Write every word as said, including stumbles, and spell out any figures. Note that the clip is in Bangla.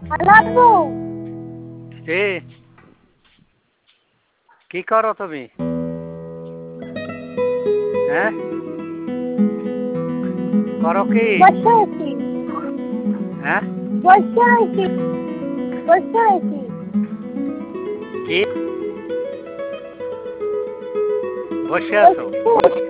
হ্যালো এ কি করো তুমি? হ্যাঁ করো কি? বসে আছি হ্যাঁ বসে আছি বসে আছি কি বসে আছো?